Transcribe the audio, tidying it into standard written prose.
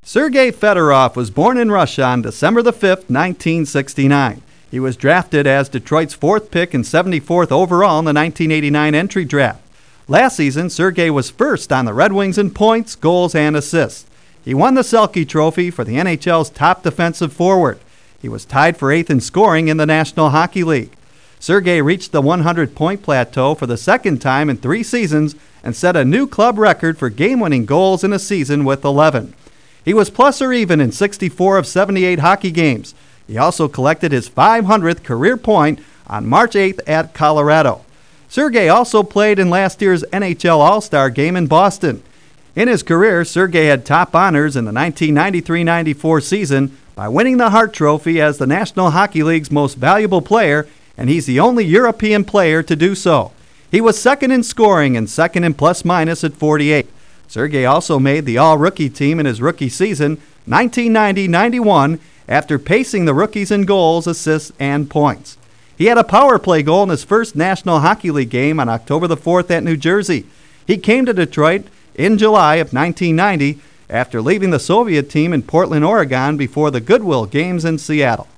Sergei Fedorov was born in Russia on December the 5th, 1969. He was drafted as Detroit's fourth pick and 74th overall in the 1989 entry draft. Last season, Sergei was first on the Red Wings in points, goals, and assists. He won the Selke Trophy for the NHL's top defensive forward. He was tied for eighth in scoring in the National Hockey League. Sergei reached the 100-point plateau for the second time in 3 seasons and set a new club record for game-winning goals in a season with 11. He was plus or even in 64 of 78 hockey games. He also collected his 500th career point on March 8th at Colorado. Sergei also played in last year's NHL All-Star Game in Boston. In his career, Sergei had top honors in the 1993-94 season by winning the Hart Trophy as the National Hockey League's most valuable player, and he's the only European player to do so. He was second in scoring and second in plus-minus at 48. Sergei also made the All-Rookie team in his rookie season, 1990-91, after pacing the rookies in goals, assists, and points. He had a power play goal in his first National Hockey League game on October the 4th at New Jersey. He came to Detroit in July of 1990 after leaving the Soviet team in Portland, Oregon before the Goodwill Games in Seattle.